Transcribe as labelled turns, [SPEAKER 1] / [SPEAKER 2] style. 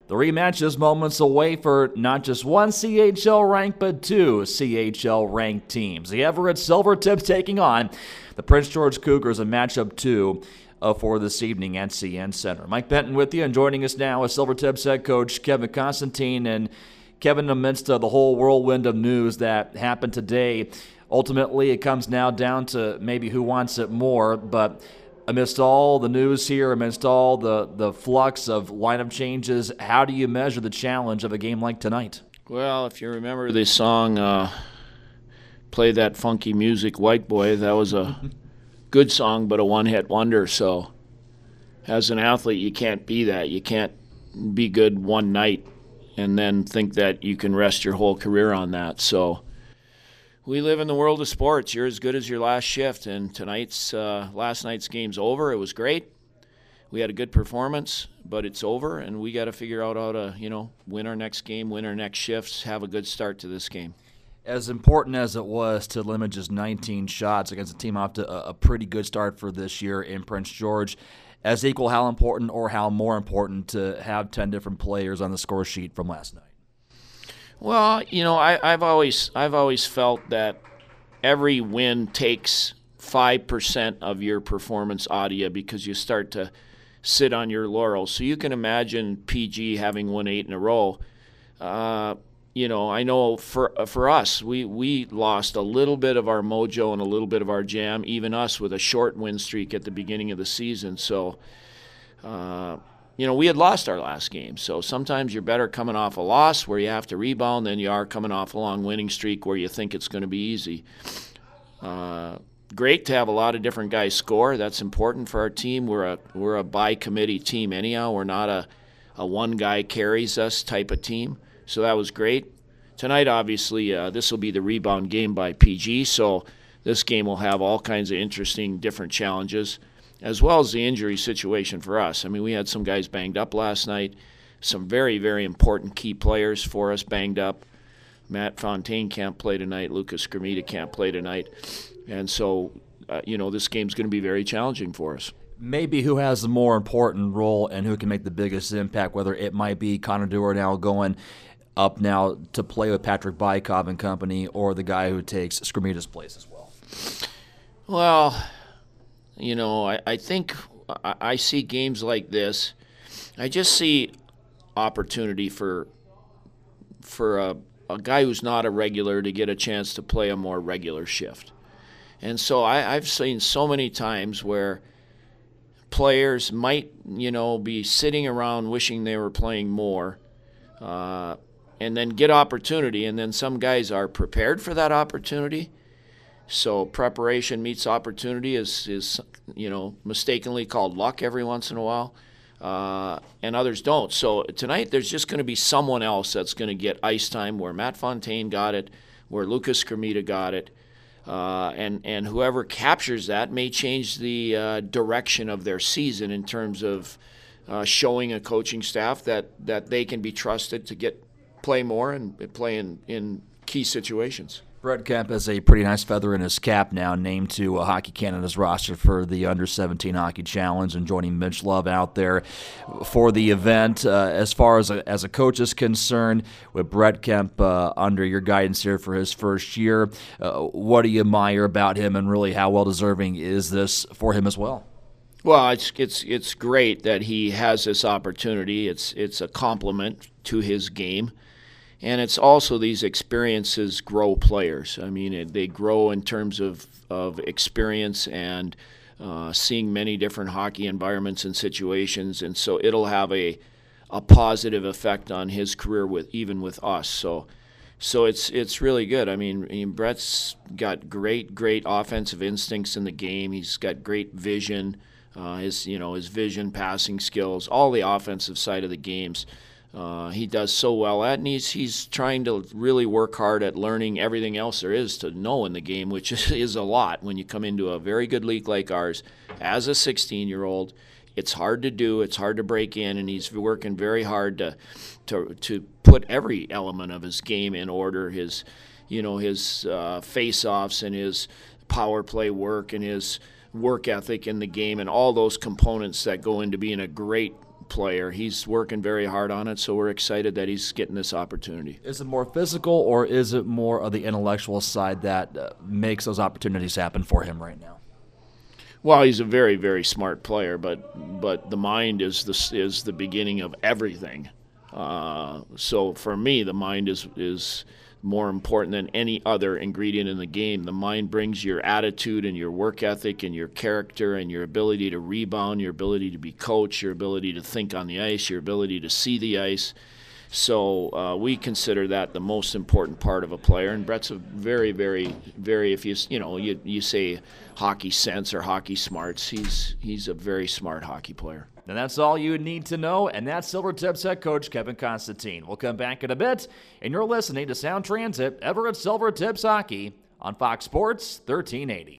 [SPEAKER 1] The rematch is moments away for not just one CHL rank, but two CHL ranked teams. The Everett Silvertips taking on the Prince George Cougars in matchup 2 for this evening at CN Center. Mike Benton with you, and joining us now is Silvertips head coach Kevin Constantine. And Kevin, amidst the whole whirlwind of news that happened today, ultimately it comes now down to maybe who wants it more, but amidst all the news here, amidst all the flux of lineup changes, how do you measure the challenge of a game like tonight?
[SPEAKER 2] Well, if you remember the song, Play That Funky Music, White Boy, that was a good song, but a one-hit wonder. So as an athlete, you can't be that. You can't be good one night and then think that you can rest your whole career on that. So we live in the world of sports. You're as good as your last shift, and last night's game's over. It was great. We had a good performance, but it's over, and we got to figure out how to, win our next game, win our next shifts, have a good start to this game.
[SPEAKER 1] As important as it was to limit just 19 shots against a team off to a pretty good start for this year in Prince George, as equal how important or how more important to have 10 different players on the score sheet from last night?
[SPEAKER 2] Well, I've always felt that every win takes 5% of your performance out of you because you start to sit on your laurels. So you can imagine PG having won 8 in a row. I know for us, we lost a little bit of our mojo and a little bit of our jam, even us with a short win streak at the beginning of the season. So, we had lost our last game. So sometimes you're better coming off a loss where you have to rebound than you are coming off a long winning streak where you think it's going to be easy. Great to have a lot of different guys score. That's important for our team. We're a by-committee team anyhow. We're not a one guy carries us type of team. So that was great. Tonight, obviously, this will be the rebound game by PG. So this game will have all kinds of interesting different challenges, as well as the injury situation for us. I mean, we had some guys banged up last night, some very, very important key players for us banged up. Matt Fontaine can't play tonight. Lucas Gramita can't play tonight. And so, this game's going to be very challenging for us.
[SPEAKER 1] Maybe who has the more important role and who can make the biggest impact, whether it might be Connor Dewar now going up now to play with Patrick Bykov and company, or the guy who takes Scramita's place as well?
[SPEAKER 2] Well, I think I see games like this. I just see opportunity for a guy who's not a regular to get a chance to play a more regular shift. And so I've seen so many times where players might, be sitting around wishing they were playing more, and then get opportunity, and then some guys are prepared for that opportunity. So preparation meets opportunity is mistakenly called luck every once in a while, and others don't. So tonight there's just going to be someone else that's going to get ice time where Matt Fontaine got it, where Lucas Gramita got it, and whoever captures that may change the direction of their season in terms of showing a coaching staff that they can be trusted to play more and play in key situations.
[SPEAKER 1] Brett Kemp has a pretty nice feather in his cap now, named to Hockey Canada's roster for the Under-17 Hockey Challenge, and joining Mitch Love out there for the event. As far as a coach is concerned, with Brett Kemp under your guidance here for his first year, what do you admire about him, and really how well-deserving is this for him as well?
[SPEAKER 2] Well, it's great that he has this opportunity. It's a compliment to his game. And it's also these experiences grow players. I mean, they grow in terms of experience and seeing many different hockey environments and situations. And so it'll have a positive effect on his career even with us. So it's really good. I mean, Brett's got great offensive instincts in the game. He's got great vision, his vision, passing skills, all the offensive side of the games. He does so well at, and he's trying to really work hard at learning everything else there is to know in the game, which is a lot when you come into a very good league like ours. As a 16-year-old, it's hard to do, it's hard to break in, and he's working very hard to put every element of his game in order. His face-offs and his power play work and his work ethic in the game and all those components that go into being a great player. He's working very hard on it, so we're excited that he's getting this opportunity.
[SPEAKER 1] Is it more physical, or is it more of the intellectual side that makes those opportunities happen for him right now?
[SPEAKER 2] Well, he's a very, very smart player, but the mind is the beginning of everything. So for me, the mind is more important than any other ingredient in the game. The mind brings your attitude and your work ethic and your character and your ability to rebound, your ability to be coached, your ability to think on the ice, your ability to see the ice. So we consider that the most important part of a player. And Brett's a very, very, very, if you say hockey sense or hockey smarts, he's a very smart hockey player.
[SPEAKER 1] And that's all you need to know, and that's Silvertips head coach Kevin Constantine. We'll come back in a bit, and you're listening to Sound Transit, Everett Silvertips Hockey on Fox Sports 1380.